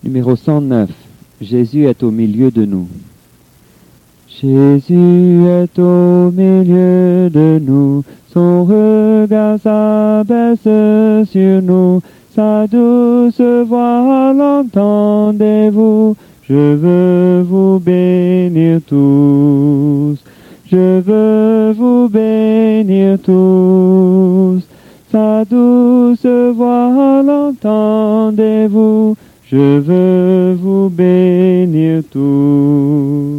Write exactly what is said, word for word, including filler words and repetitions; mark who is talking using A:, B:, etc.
A: Numéro cent neuf. Jésus est au milieu de nous. Jésus est au milieu de nous, son regard s'abaisse sur nous, sa douce voix l'entendez-vous, je veux vous bénir tous, je veux vous bénir tous, sa douce voix l'entendez-vous, je veux vous bénir tous.